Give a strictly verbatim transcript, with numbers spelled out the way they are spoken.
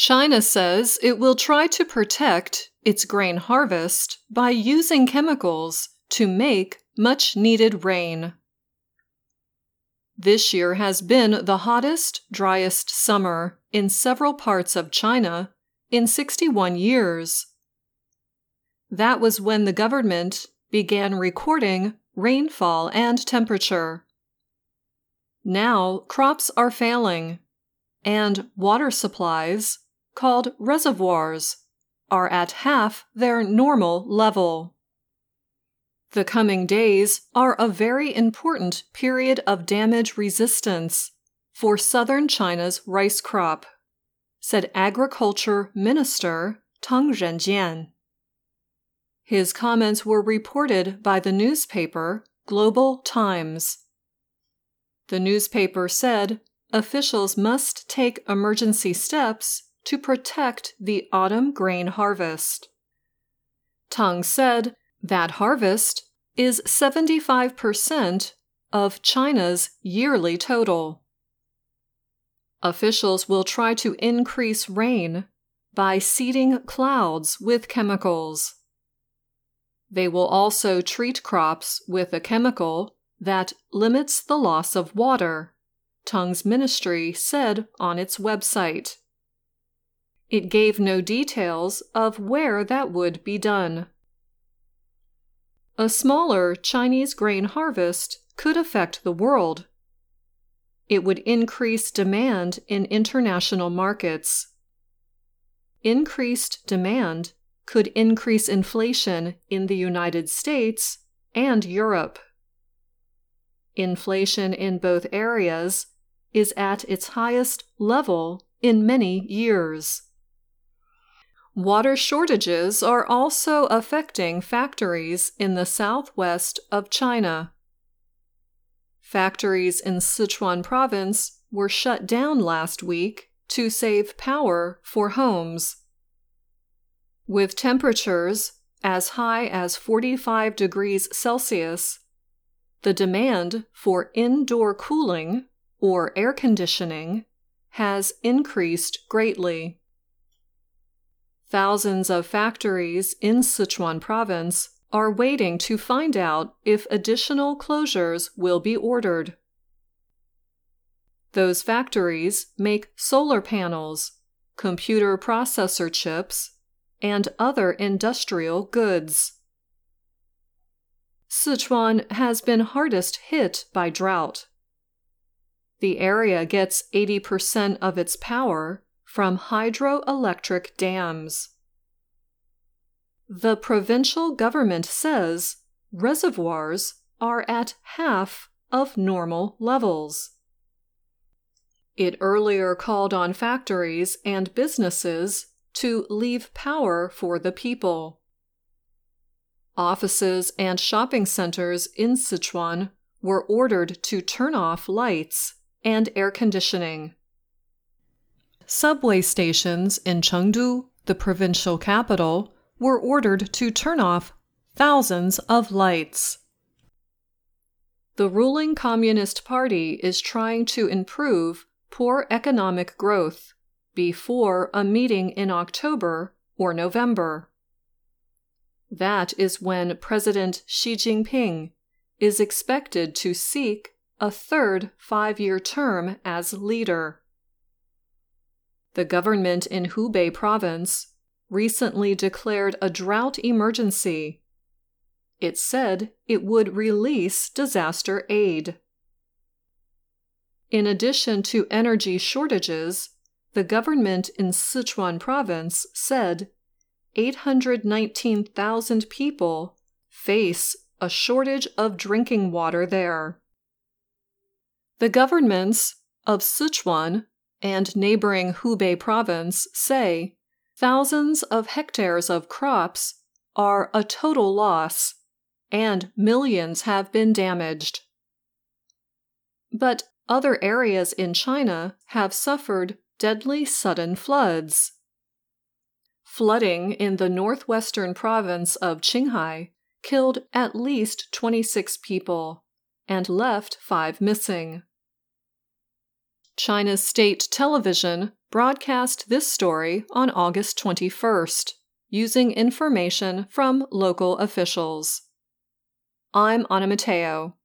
China says it will try to protect its grain harvest by using chemicals to make much-needed rain. This year has been the hottest, driest summer in several parts of China in sixty-one years. That was when the government began recording rainfall and temperature. Now crops are failing, and water supplies, called reservoirs, are at half their normal level. The coming days are a very important period of damage resistance for southern China's rice crop, said Agriculture Minister Tang Renjian. His comments were reported by the newspaper Global Times. The newspaper said officials must take emergency steps to protect the autumn grain harvest. Tang said that harvest is seventy-five percent of China's yearly total. Officials will try to increase rain by seeding clouds with chemicals. They will also treat crops with a chemical that limits the loss of water, Tang's ministry said on its website. It gave no details of where that would be done. A smaller Chinese grain harvest could affect the world. It would increase demand in international markets. Increased demand could increase inflation in the United States and Europe. Inflation in both areas is at its highest level in many years. Water shortages are also affecting factories in the southwest of China. Factories in Sichuan province were shut down last week to save power for homes. With temperatures as high as forty-five degrees Celsius, the demand for indoor cooling, or air conditioning, has increased greatly. Thousands of factories in Sichuan province are waiting to find out if additional closures will be ordered. Those factories make solar panels, computer processor chips, and other industrial goods. Sichuan has been hardest hit by drought. The area gets eighty percent of its power from hydroelectric dams. The provincial government says reservoirs are at half of normal levels. It earlier called on factories and businesses to leave power for the people. Offices and shopping centers in Sichuan were ordered to turn off lights and air conditioning. Subway stations in Chengdu, the provincial capital, were ordered to turn off thousands of lights. The ruling Communist Party is trying to improve poor economic growth before a meeting in October or November. That is when President Xi Jinping is expected to seek a third five-year term as leader. The government in Hubei province recently declared a drought emergency. It said it would release disaster aid. In addition to energy shortages, the government in Sichuan province said eight hundred nineteen thousand people face a shortage of drinking water there. The governments of Sichuan and neighboring Hubei province say thousands of hectares of crops are a total loss, and millions have been damaged. But other areas in China have suffered deadly sudden floods. Flooding in the northwestern province of Qinghai killed at least twenty-six people and left five missing. China's state television broadcast this story on August twenty-first, using information from local officials. I'm Anna Matteo.